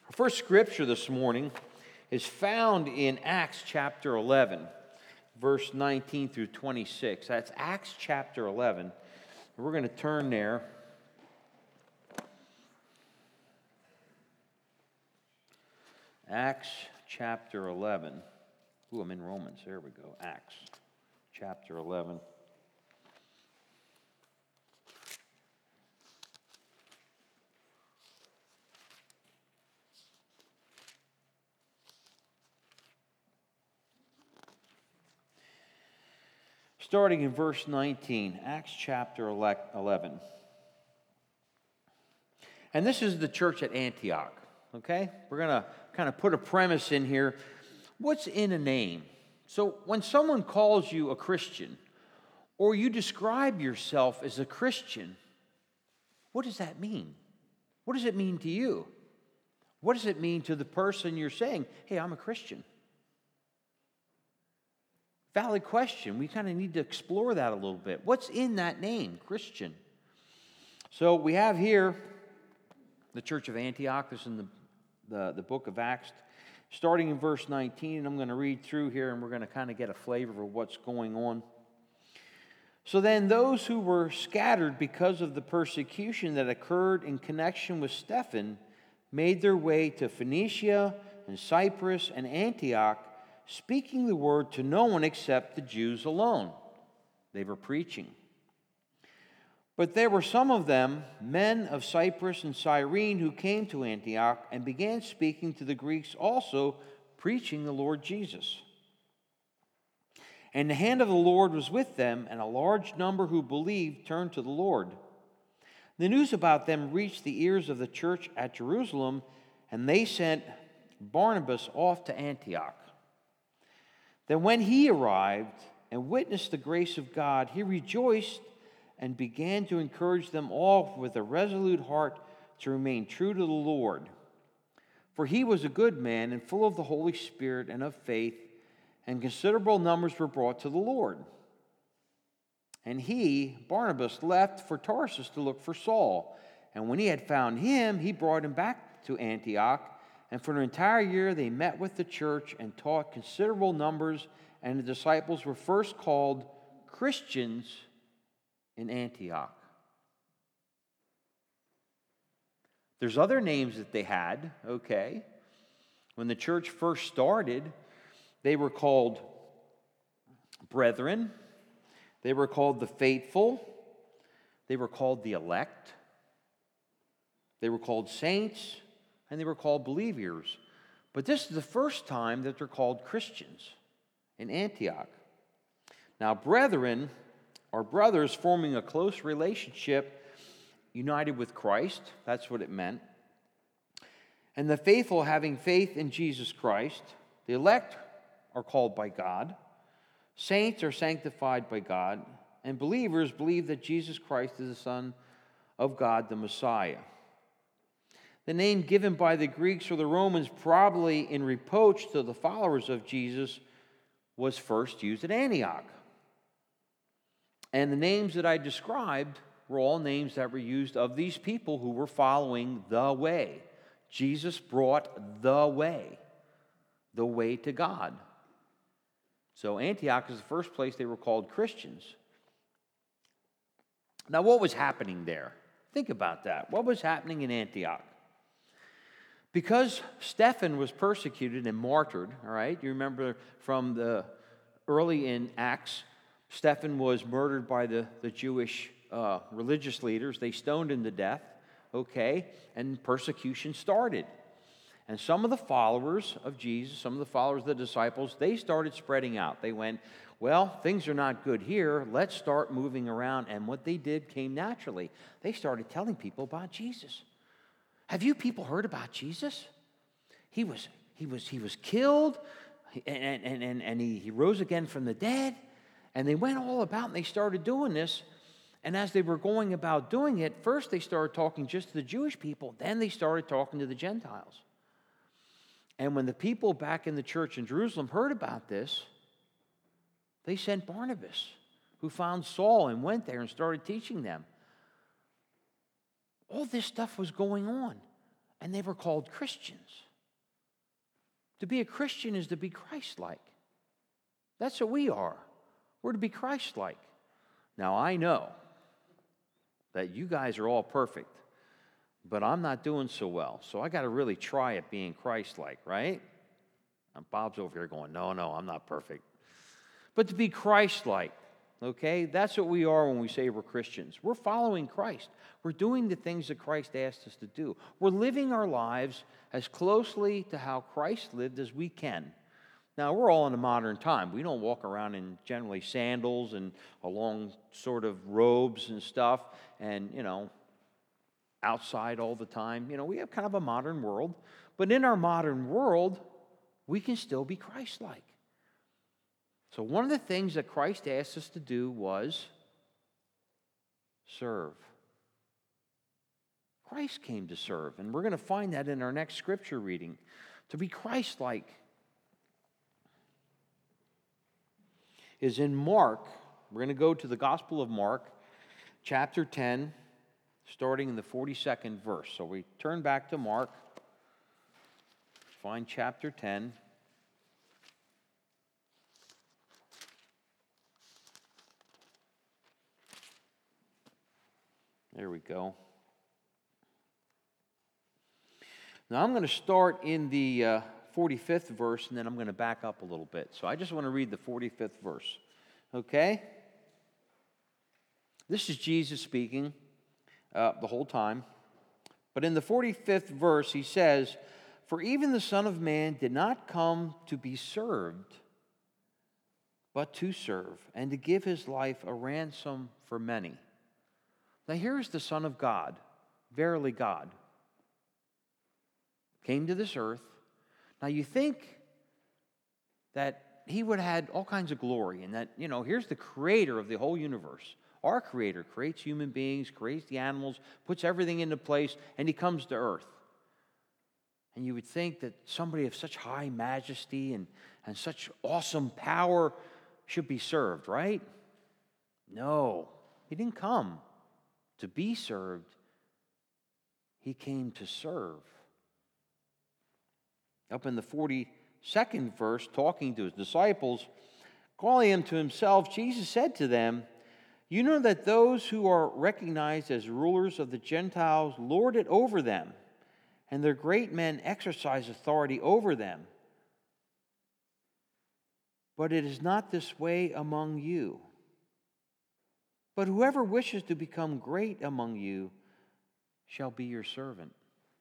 Our first scripture this morning is found in Acts chapter 11, verse 19 through 26. That's Acts chapter 11. We're going to turn there. Acts chapter 11. Ooh, I'm in Romans. There we go. Acts chapter 11. Starting in verse 19, Acts chapter 11. And this is the church at Antioch, okay? We're going to kind of put a premise in here. What's in a name? So when someone calls you a Christian, or you describe yourself as a Christian, what does that mean? What does it mean to you? What does it mean to the person you're saying, hey, I'm a Christian? Valid question. We kind of need to explore that a little bit. What's in that name, Christian? So we have here the church of Antioch. This is in the book of Acts, starting in verse 19. And I'm going to read through here, and we're going to kind of get a flavor of what's going on. So then those who were scattered because of the persecution that occurred in connection with Stephen made their way to Phoenicia and Cyprus and Antioch, speaking the word to no one except the Jews alone. They were preaching. But there were some of them, men of Cyprus and Cyrene, who came to Antioch and began speaking to the Greeks also, preaching the Lord Jesus. And the hand of the Lord was with them, and a large number who believed turned to the Lord. The news about them reached the ears of the church at Jerusalem, and they sent Barnabas off to Antioch. Then when he arrived and witnessed the grace of God, he rejoiced and began to encourage them all with a resolute heart to remain true to the Lord. For he was a good man and full of the Holy Spirit and of faith, and considerable numbers were brought to the Lord. And he, Barnabas, left for Tarsus to look for Saul. And when he had found him, he brought him back to Antioch. And for an entire year they met with the church and taught considerable numbers, and the disciples were first called Christians in Antioch. There's other names that they had, okay? When the church first started, they were called brethren, they were called the faithful, they were called the elect, they were called saints, and they were called believers. But this is the first time that they're called Christians in Antioch. Now, brethren are brothers forming a close relationship, united with Christ. That's what it meant. And the faithful having faith in Jesus Christ. The elect are called by God. Saints are sanctified by God. And believers believe that Jesus Christ is the Son of God, the Messiah. The name given by the Greeks or the Romans, probably in reproach to the followers of Jesus, was first used at Antioch. And the names that I described were all names that were used of these people who were following the way. Jesus brought the way to God. So Antioch is the first place they were called Christians. Now, what was happening there? Think about that. What was happening in Antioch? Because Stephen was persecuted and martyred, all right? You remember from the early in Acts, Stephen was murdered by the Jewish religious leaders. They stoned him to death, okay? And persecution started. And some of the followers of Jesus, some of the followers of the disciples, they started spreading out. They went, well, things are not good here. Let's start moving around. And what they did came naturally. They started telling people about Jesus. Have you people heard about Jesus? He was killed, and he rose again from the dead. And they went all about, and they started doing this. And as they were going about doing it, first they started talking just to the Jewish people. Then they started talking to the Gentiles. And when the people back in the church in Jerusalem heard about this, they sent Barnabas, who found Saul and went there and started teaching them. All this stuff was going on. and they were called Christians. To be a Christian is to be Christ-like. That's what we are. We're to be Christ-like. Now, I know that you guys are all perfect, but I'm not doing so well. So I got to really try at being Christ-like, right? And Bob's over here going, no, I'm not perfect. But to be Christ-like, okay? That's what we are when we say we're Christians. We're following Christ. We're doing the things that Christ asked us to do. We're living our lives as closely to how Christ lived as we can. Now, we're all in a modern time. We don't walk around in generally sandals and long sort of robes and stuff and, outside all the time. We have kind of a modern world. But in our modern world, we can still be Christ-like. So one of the things that Christ asked us to do was serve. Christ came to serve, and we're going to find that in our next scripture reading. To be Christ-like is in Mark. We're going to go to the Gospel of Mark, chapter 10, starting in the 42nd verse. So we turn back to Mark, find chapter 10. There we go. Now I'm going to start in the 45th verse, and then I'm going to back up a little bit. So I just want to read the 45th verse. Okay? This is Jesus speaking the whole time. But in the 45th verse, he says, "For even the Son of Man did not come to be served, but to serve, and to give his life a ransom for many." Now here's the Son of God, verily God, came to this earth. Now you think that he would have had all kinds of glory, and that, here's the creator of the whole universe. Our creator creates human beings, creates the animals, puts everything into place, and he comes to earth. And you would think that somebody of such high majesty and such awesome power should be served, right? No, he didn't come to be served. He came to serve. Up in the 42nd verse, talking to his disciples, calling them to himself, Jesus said to them, "You know that those who are recognized as rulers of the Gentiles lord it over them, and their great men exercise authority over them. But it is not this way among you. But whoever wishes to become great among you shall be your servant.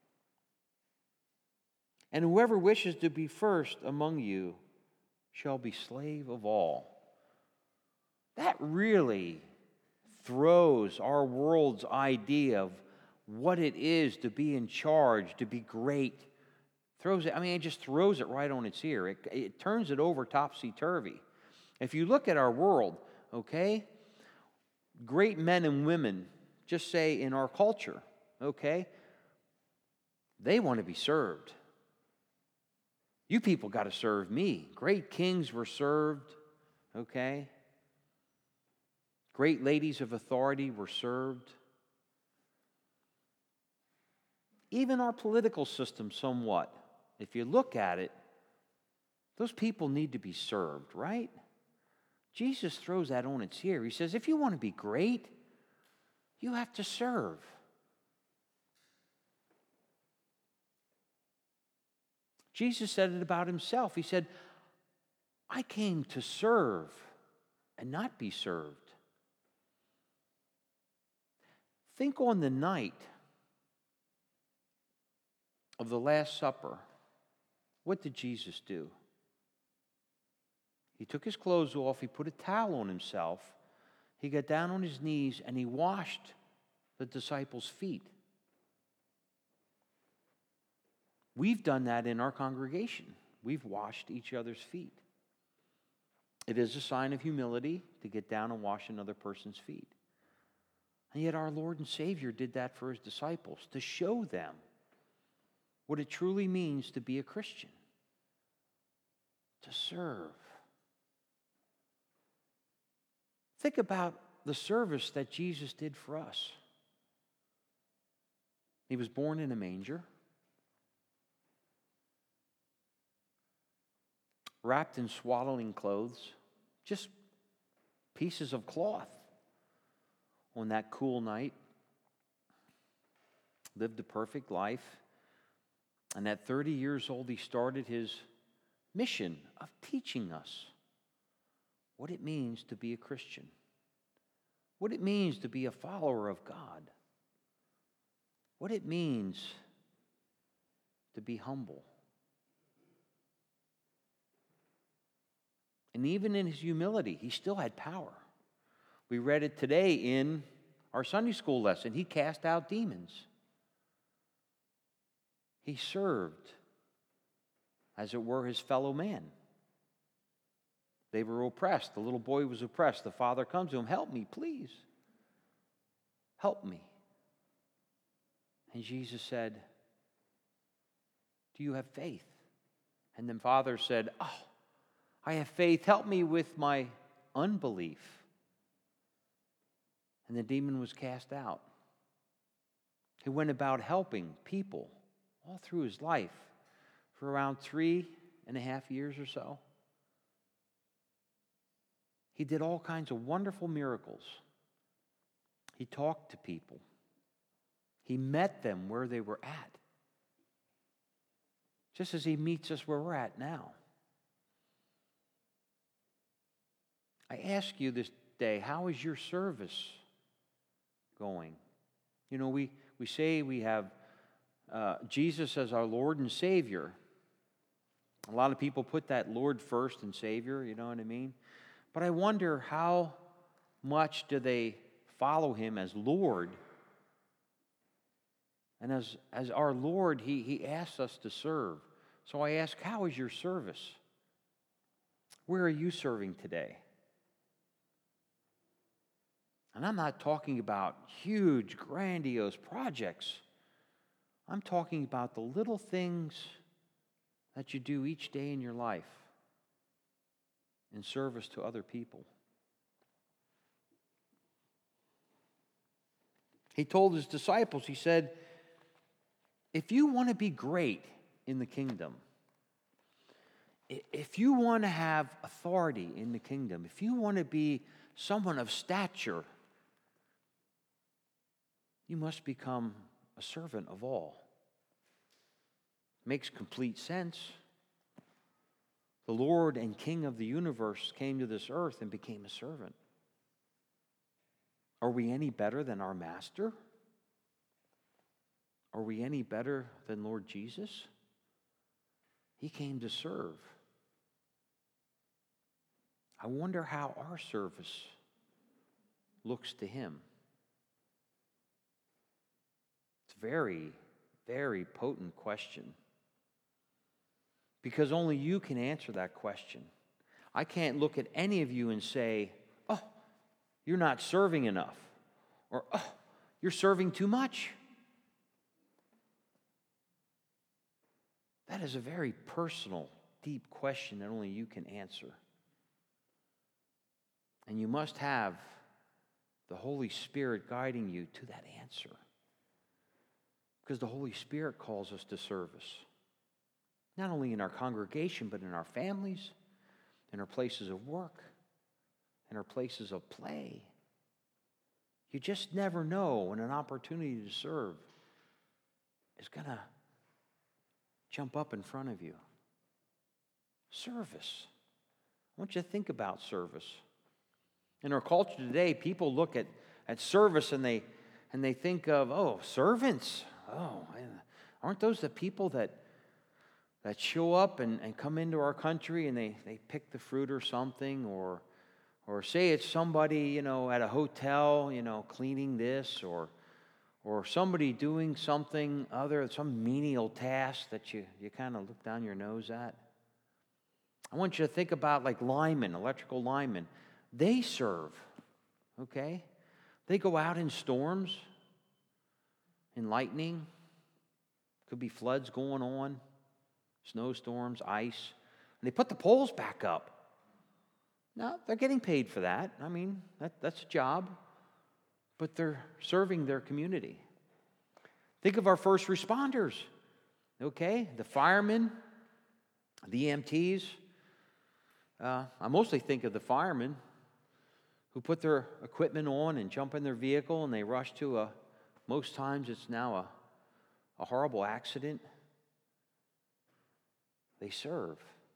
And whoever wishes to be first among you shall be slave of all." That really throws our world's idea of what it is to be in charge, to be great. It just throws it right on its ear. It turns it over topsy-turvy. If you look at our world, okay, great men and women, just say in our culture, okay, they want to be served. You people got to serve me. Great kings were served, okay? Great ladies of authority were served. Even our political system somewhat, if you look at it, those people need to be served, right? Jesus throws that on its ear. He says, if you want to be great, you have to serve. Jesus said it about himself. He said, "I came to serve and not be served." Think on the night of the Last Supper. What did Jesus do? He took his clothes off, he put a towel on himself, he got down on his knees, and he washed the disciples' feet. We've done that in our congregation. We've washed each other's feet. It is a sign of humility to get down and wash another person's feet. And yet our Lord and Savior did that for his disciples, to show them what it truly means to be a Christian, to serve. Think about the service that Jesus did for us. He was born in a manger. wrapped in swaddling clothes, just pieces of cloth on that cool night. Lived a perfect life. And at 30 years old, he started his mission of teaching us what it means to be a Christian, what it means to be a follower of God, what it means to be humble. And even in his humility, he still had power. We read it today in our Sunday school lesson. He cast out demons. He served, as it were, his fellow man. They were oppressed. The little boy was oppressed. The father comes to him, "Help me, please. Help me." And Jesus said, "Do you have faith?" And the father said, "Oh, I have faith. Help me with my unbelief." And the demon was cast out. He went about helping people all through his life for around 3.5 years or so. He did all kinds of wonderful miracles. He talked to people. He met them where they were at, just as he meets us where we're at now. I ask you this day, how is your service going? You know, we say we have Jesus as our Lord and Savior. A lot of people put that Lord first and Savior, you know what I mean? But I wonder how much do they follow him as Lord? And as our Lord, he asks us to serve. So I ask, how is your service? Where are you serving today? And I'm not talking about huge, grandiose projects. I'm talking about the little things that you do each day in your life in service to other people. He told his disciples, he said, if you want to be great in the kingdom, if you want to have authority in the kingdom, if you want to be someone of stature, you must become a servant of all. Makes complete sense. The Lord and King of the universe came to this earth and became a servant. Are we any better than our master? Are we any better than Lord Jesus? He came to serve. I wonder how our service looks to him. It's a very, very potent question. Because only you can answer that question. I can't look at any of you and say, "Oh, you're not serving enough," or "Oh, you're serving too much." That is a very personal, deep question that only you can answer. And you must have the Holy Spirit guiding you to that answer. Because the Holy Spirit calls us to service. Not only in our congregation, but in our families, in our places of work, in our places of play. You just never know when an opportunity to serve is going to jump up in front of you. Service. I want you to think about service. In our culture today, people look at service and they think of, oh, servants. Oh, aren't those the people that show up and come into our country and they pick the fruit or something, or say it's somebody, at a hotel, cleaning this, or somebody doing something other, some menial task that you kind of look down your nose at. I want you to think about like linemen, electrical linemen. They serve, okay? They go out in storms, in lightning. Could be floods going on, snowstorms, ice. And they put the poles back up. Now, they're getting paid for that. I mean, that's a job. But they're serving their community. Think of our first responders, okay? The firemen, the EMTs. I mostly think of the firemen who put their equipment on and jump in their vehicle and they rush to most times it's now a horrible accident. They serve.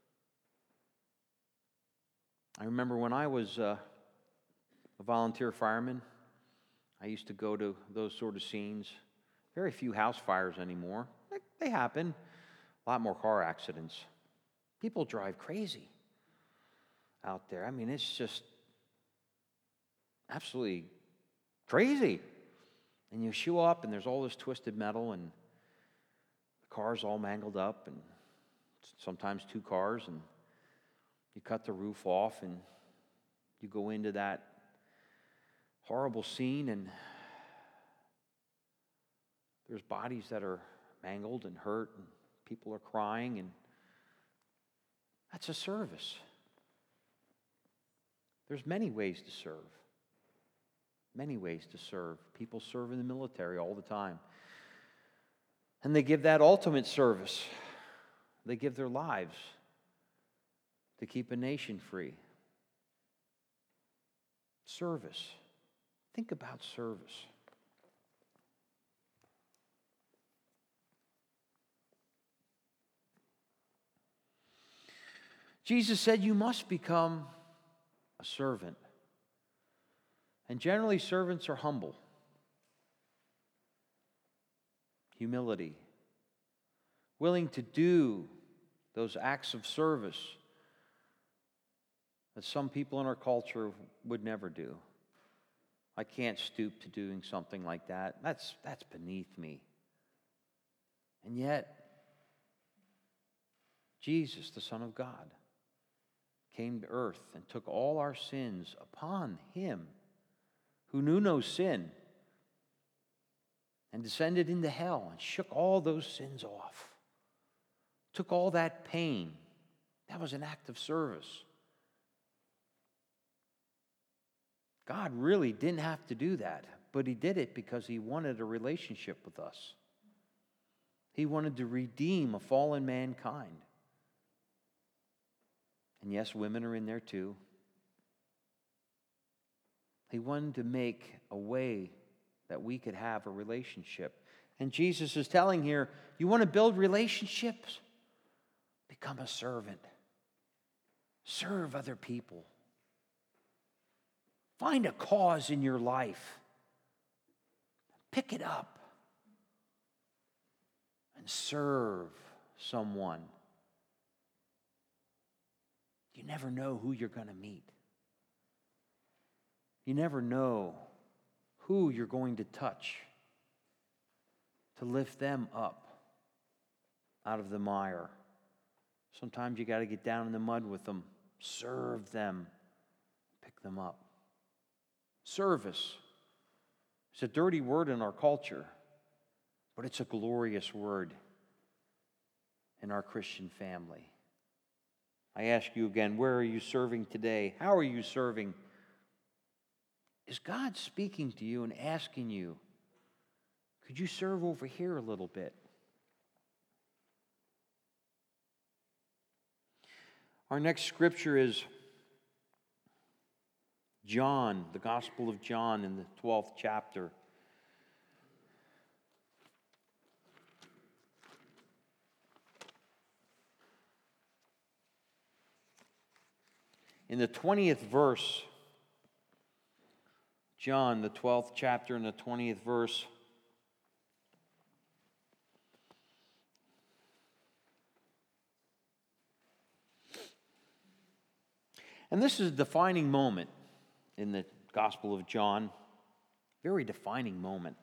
I remember when I was a volunteer fireman, I used to go to those sort of scenes. Very few house fires anymore. They happen. A lot more car accidents. People drive crazy out there. I mean, it's just absolutely crazy. And you show up and there's all this twisted metal and the car's all mangled up and sometimes two cars, and you cut the roof off and you go into that horrible scene and there's bodies that are mangled and hurt and people are crying, and that's a service. There's many ways to serve. Many ways to serve. People serve in the military all the time. And they give that ultimate service. They give their lives to keep a nation free. Service. Think about service. Jesus said you must become a servant. And generally, servants are humble. Humility. Willing to do those acts of service that some people in our culture would never do. I can't stoop to doing something like that. That's beneath me. And yet, Jesus, the Son of God, came to earth and took all our sins upon him, who knew no sin, and descended into hell and shook all those sins off. Took all that pain. That was an act of service. God really didn't have to do that, but he did it because he wanted a relationship with us. He wanted to redeem a fallen mankind. And yes, women are in there too. He wanted to make a way that we could have a relationship. And Jesus is telling here, you want to build relationships? Become a servant. Serve other people. Find a cause in your life. Pick it up. And serve someone. You never know who you're going to meet. You never know who you're going to touch to lift them up out of the mire. Sometimes you got to get down in the mud with them, serve them, pick them up. Service. It's a dirty word in our culture, but it's a glorious word in our Christian family. I ask you again, where are you serving today? How are you serving? Is God speaking to you and asking you, could you serve over here a little bit? Our next scripture is John, the Gospel of John in the 12th chapter. In the 20th verse, John, the 12th chapter and the 20th verse, and this is a defining moment in the Gospel of John, very defining moment.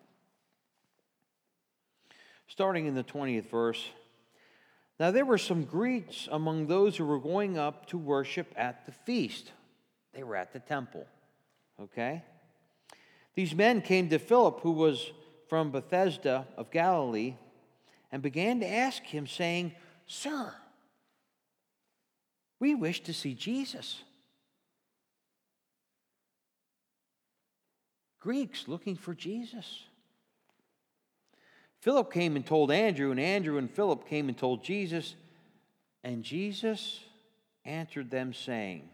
Starting in the 20th verse, now there were some Greeks among those who were going up to worship at the feast. They were at the temple, okay? These men came to Philip, who was from Bethsaida of Galilee, and began to ask him, saying, Sir, we wish to see Jesus. Greeks looking for Jesus. Philip came and told Andrew, and Andrew and Philip came and told Jesus, and Jesus answered them, saying,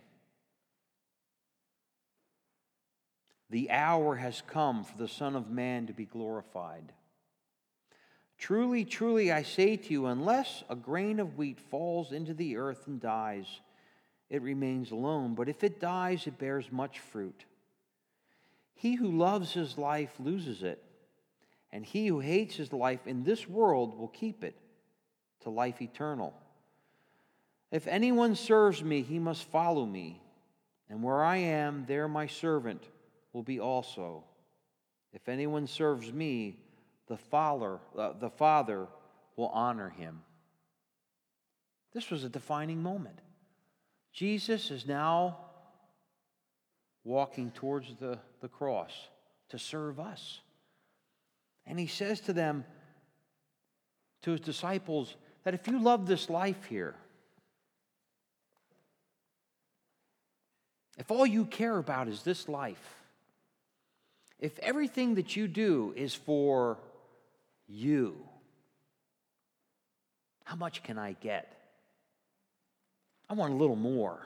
"The hour has come for the Son of Man to be glorified. Truly, truly, I say to you, unless a grain of wheat falls into the earth and dies, it remains alone. But if it dies, it bears much fruit. He who loves his life loses it, and he who hates his life in this world will keep it to life eternal. If anyone serves me, he must follow me, and where I am, there my servant will be also. If anyone serves me, the Father will honor him." This was a defining moment. Jesus is now walking towards the cross to serve us. And he says to them, to his disciples, that if you love this life here, if all you care about is this life, if everything that you do is for you, how much can I get? I want a little more.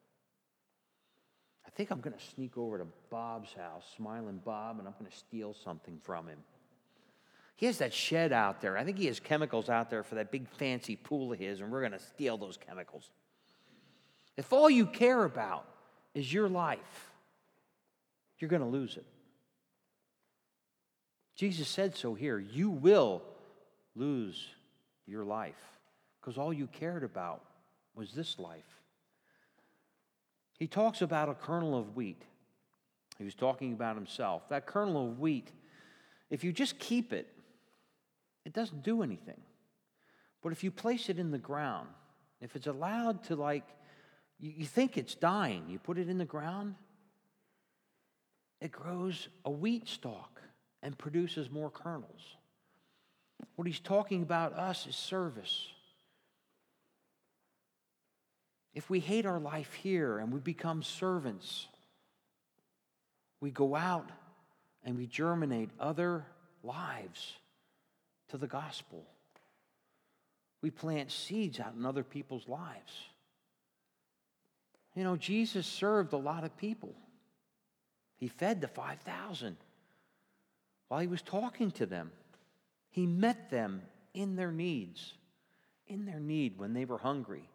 I think I'm going to sneak over to Bob's house, Smiling Bob, and I'm going to steal something from him. He has that shed out there. I think he has chemicals out there for that big fancy pool of his, and we're going to steal those chemicals. If all you care about is your life, you're going to lose it. Jesus said so here. You will lose your life because all you cared about was this life. He talks about a kernel of wheat. He was talking about himself. That kernel of wheat, if you just keep it, it doesn't do anything. But if you place it in the ground, if it's allowed to you think it's dying, you put it in the ground, it grows a wheat stalk and produces more kernels. What he's talking about us is service. If we hate our life here and we become servants, we go out and we germinate other lives to the gospel. We plant seeds out in other people's lives. You know, Jesus served a lot of people. He fed the 5,000. While he was talking to them, he met them in their needs, in their need when they were hungry,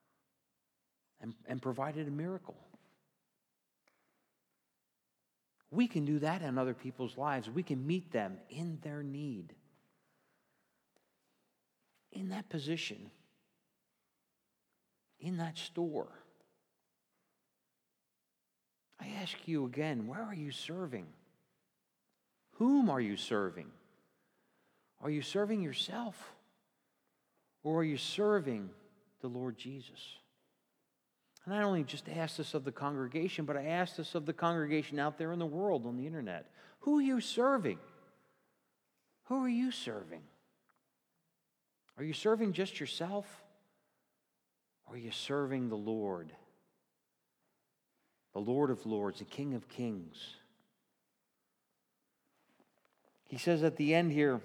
and provided a miracle. We can do that in other people's lives. We can meet them in their need, in that position, in that store. I ask you again, where are you serving? Whom are you serving? Are you serving yourself? Or are you serving the Lord Jesus? And I not only just ask this of the congregation, but I ask this of the congregation out there in the world on the internet. Who are you serving? Who are you serving? Are you serving just yourself? Or are you serving the Lord of Lords, the King of Kings? He says at the end here,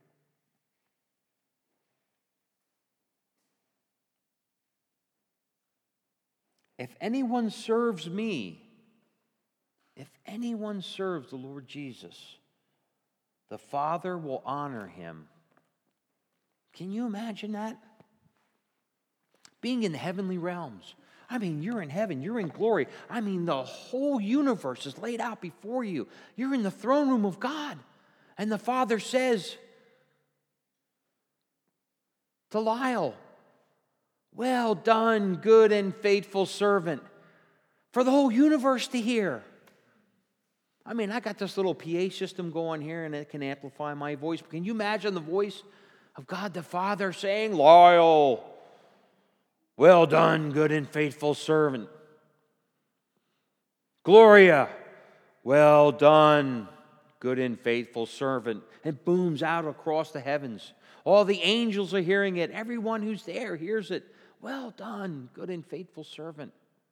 if anyone serves me, if anyone serves the Lord Jesus, the Father will honor him. Can you imagine that? Being in the heavenly realms. I mean, you're in heaven, you're in glory. I mean, the whole universe is laid out before you. You're in the throne room of God. And the Father says to Lyle, "Well done, good and faithful servant," for the whole universe to hear. I mean, I got this little PA system going here, and it can amplify my voice. But can you imagine the voice of God the Father saying, "Lyle, well done, good and faithful servant. Gloria, well done, good and faithful servant." It booms out across the heavens. All the angels are hearing it. Everyone who's there hears it. Well done, good and faithful servant.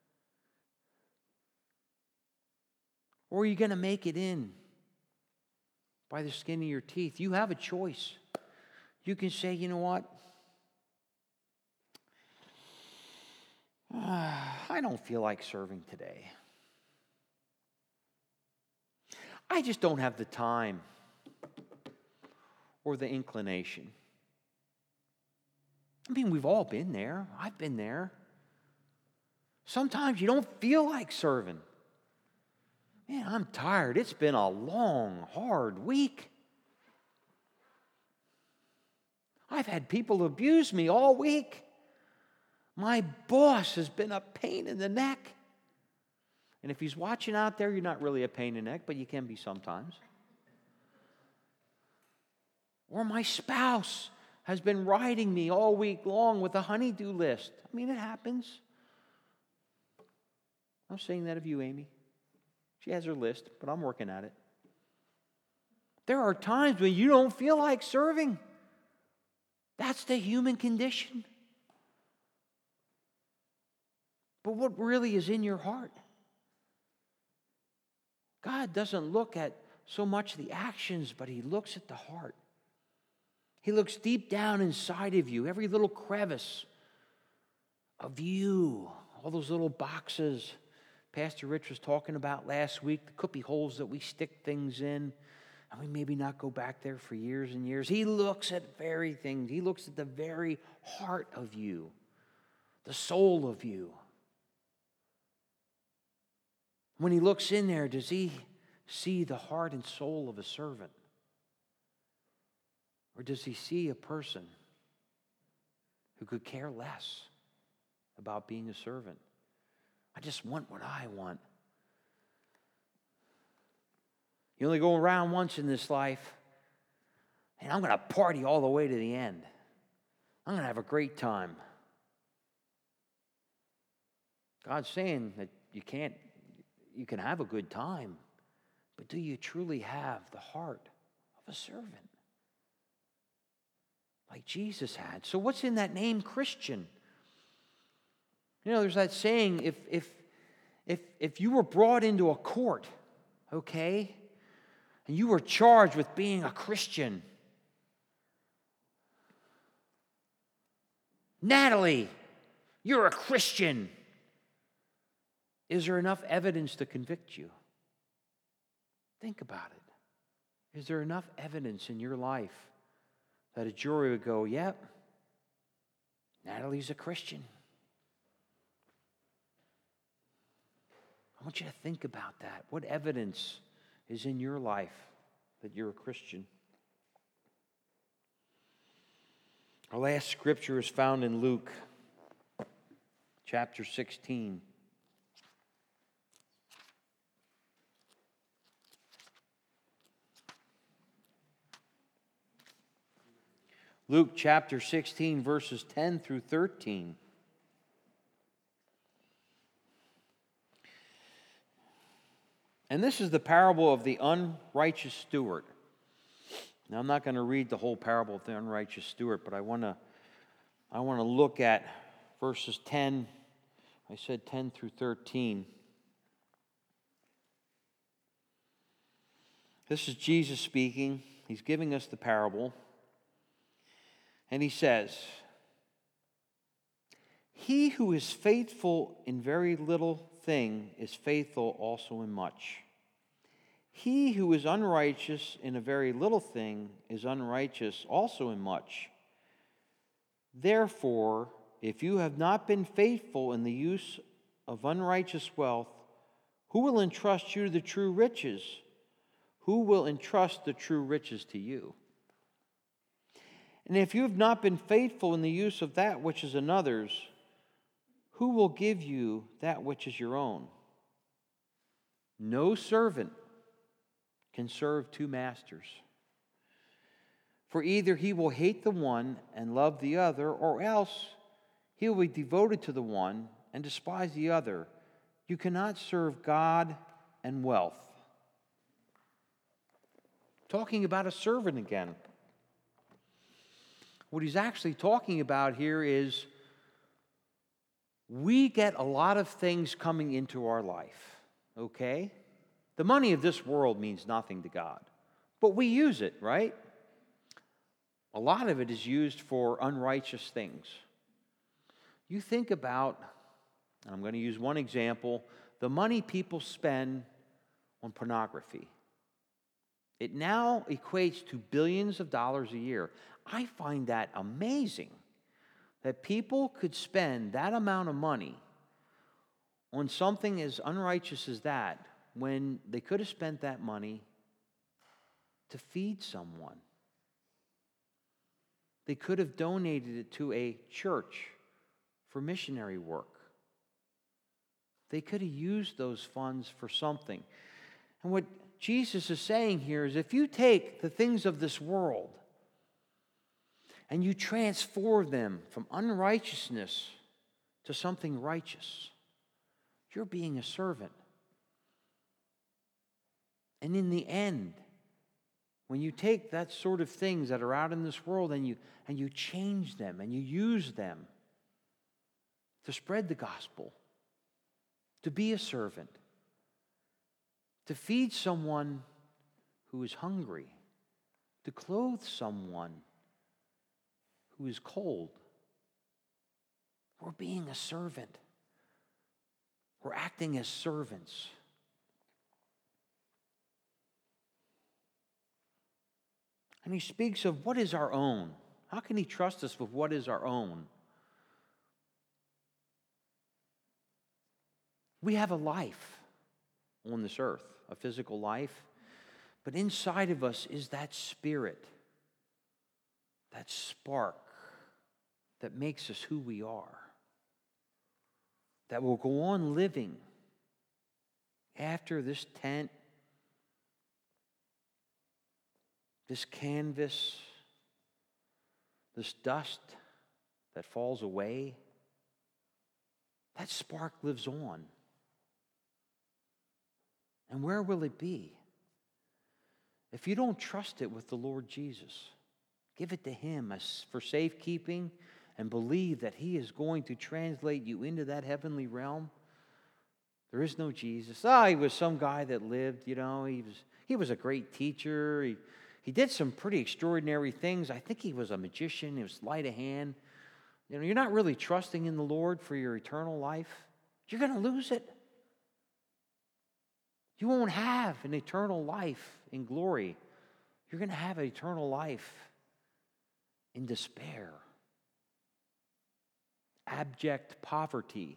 Or are you going to make it in by the skin of your teeth? You have a choice. You can say, "You know what? don't feel like serving today. I just don't have the time or the inclination. I mean, we've all been there. I've been there. Sometimes you don't feel like serving. Man, I'm tired. It's been a long, hard week. I've had people abuse me all week. My boss has been a pain in the neck. And if he's watching out there, you're not really a pain in the neck, but you can be sometimes. Or my spouse has been riding me all week long with a honey-do list. I mean, it happens. I'm saying that of you, Amy. She has her list, but I'm working at it. There are times when you don't feel like serving. That's the human condition. But what really is in your heart? God doesn't look at so much the actions, but He looks at the heart. He looks deep down inside of you, every little crevice of you, all those little boxes Pastor Rich was talking about last week, the cookie holes that we stick things in, and we maybe not go back there for years and years. He looks at very things. He looks at the very heart of you, the soul of you. When He looks in there, does He see the heart and soul of a servant? Or does He see a person who could care less about being a servant? I just want what I want. You only go around once in this life, and I'm going to party all the way to the end. I'm going to have a great time. God's saying that you can have a good time, but do you truly have the heart of a servant? Like Jesus had. So what's in that name Christian? You know, there's that saying, if you were brought into a court, okay, and you were charged with being a Christian, Natalie, you're a Christian. Is there enough evidence to convict you? Think about it. Is there enough evidence in your life that a jury would go, yep, Natalie's a Christian? I want you to think about that. What evidence is in your life that you're a Christian? Our last scripture is found in Luke chapter 16. Luke chapter 16, verses 10 through 13. And this is the parable of the unrighteous steward. Now, I'm not going to read the whole parable of the unrighteous steward, but I want to look at verses 10, I said 10 through 13. This is Jesus speaking. He's giving us the parable. And He says, "He who is faithful in very little thing is faithful also in much. He who is unrighteous in a very little thing is unrighteous also in much. Therefore, if you have not been faithful in the use of unrighteous wealth, who will entrust you to the true riches? Who will entrust the true riches to you? And if you have not been faithful in the use of that which is another's, who will give you that which is your own? No servant can serve two masters. For either he will hate the one and love the other, or else he will be devoted to the one and despise the other. You cannot serve God and wealth." Talking about a servant again. What he's actually talking about here is we get a lot of things coming into our life, okay? The money of this world means nothing to God, but we use it, right? A lot of it is used for unrighteous things. You think about and I'm going to use one example, the money people spend on pornography. It now equates to billions of dollars a year. I find that amazing that people could spend that amount of money on something as unrighteous as that when they could have spent that money to feed someone. They could have donated it to a church for missionary work. They could have used those funds for something. And what Jesus is saying here is if you take the things of this world and you transform them from unrighteousness to something righteous, you're being a servant. And in the end, when you take that sort of things that are out in this world and you change them and you use them to spread the gospel, to be a servant, to feed someone who is hungry, to clothe someone who is cold, we're being a servant. We're acting as servants. And he speaks of what is our own. How can he trust us with what is our own? We have a life on this earth, a physical life, but inside of us is that spirit, that spark that makes us who we are, that will go on living after this tent, this canvas, this dust that falls away. That spark lives on. And where will it be? If you don't trust it with the Lord Jesus, give it to Him for safekeeping and believe that He is going to translate you into that heavenly realm. There is no Jesus. He was some guy that lived, he was a great teacher. He did some pretty extraordinary things. I think he was a magician. He was sleight of hand. You're not really trusting in the Lord for your eternal life. You're going to lose it. You won't have an eternal life in glory. You're going to have an eternal life in despair, abject poverty,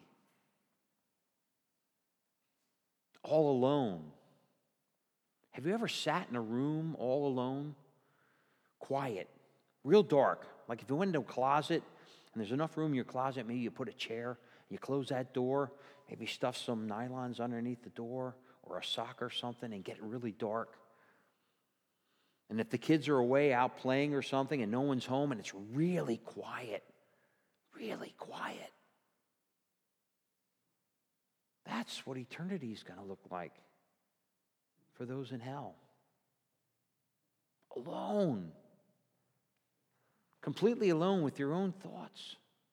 all alone. Have you ever sat in a room all alone? Quiet, real dark. Like if you went into a closet and there's enough room in your closet, maybe you put a chair, you close that door, maybe stuff some nylons underneath the door or a sock or something and get really dark. And if the kids are away out playing or something and no one's home and it's really quiet, that's what eternity is going to look like for those in hell. Alone. Completely alone with your own thoughts.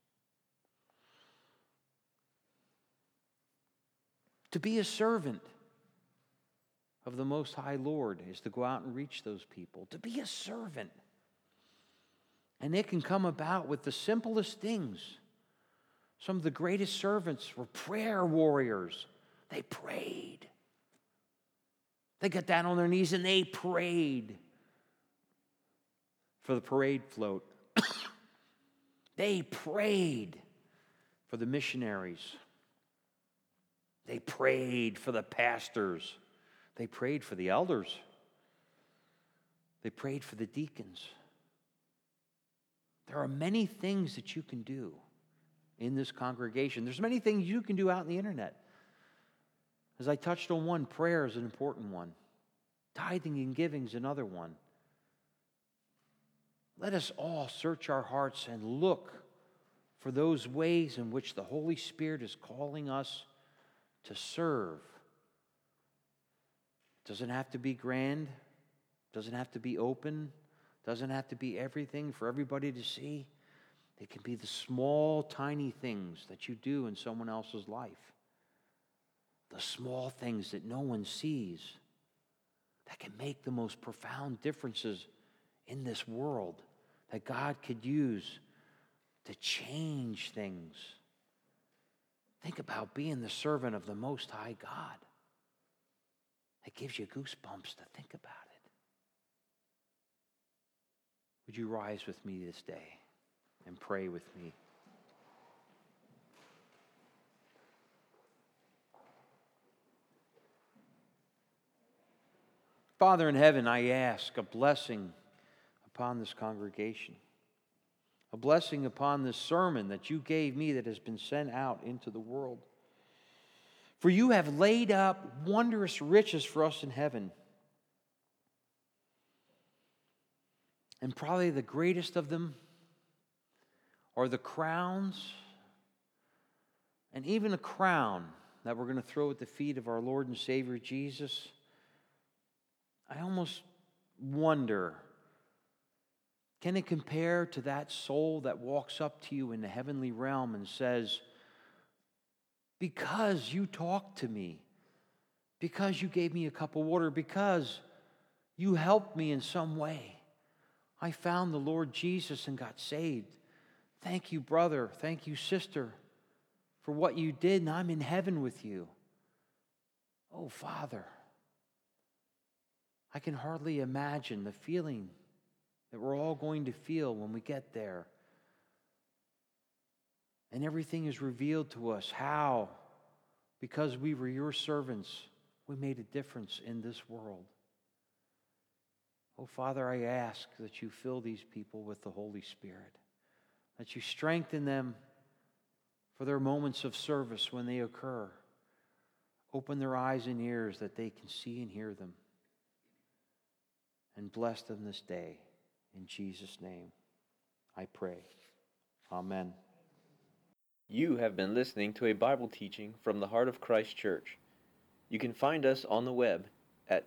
To be a servant of the Most High Lord is to go out and reach those people. To be a servant. And it can come about with the simplest things. Some of the greatest servants were prayer warriors. They prayed. They got down on their knees and they prayed for the parade float. They prayed for the missionaries. They prayed for the pastors. They prayed for the elders. They prayed for the deacons. There are many things that you can do in this congregation. There's many things you can do out on the internet. As I touched on one, prayer is an important one. Tithing and giving is another one. Let us all search our hearts and look for those ways in which the Holy Spirit is calling us to serve. It doesn't have to be grand. It doesn't have to be open. It doesn't have to be everything for everybody to see. It can be the small, tiny things that you do in someone else's life. The small things that no one sees that can make the most profound differences in this world that God could use to change things, Think about being the servant of the Most High God. It gives you goosebumps to think about it. Would you rise with me this day and pray with me? Father in heaven, I ask a blessing upon this congregation, a blessing upon this sermon that you gave me that has been sent out into the world. For you have laid up wondrous riches for us in heaven. And probably the greatest of them are the crowns, and even a crown that we're going to throw at the feet of our Lord and Savior Jesus. I almost wonder, can it compare to that soul that walks up to you in the heavenly realm and says, because you talked to me, because you gave me a cup of water, because you helped me in some way, I found the Lord Jesus and got saved. Thank you, brother. Thank you, sister, for what you did, and I'm in heaven with you. Oh, Father, I can hardly imagine the feeling that we're all going to feel when we get there. And everything is revealed to us. How? Because we were your servants, we made a difference in this world. Oh, Father, I ask that you fill these people with the Holy Spirit, that you strengthen them for their moments of service when they occur. Open their eyes and ears that they can see and hear them. And bless them this day. In Jesus' name, I pray. Amen. You have been listening to a Bible teaching from the Heart of Christ Church. You can find us on the web at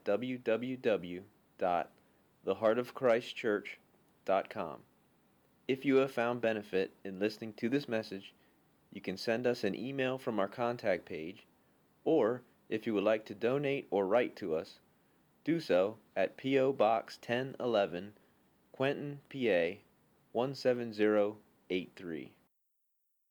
www.theheartofchristchurch.com. If you have found benefit in listening to this message, you can send us an email from our contact page, or if you would like to donate or write to us, do so at P.O. Box 1011, Quentin, PA 17083.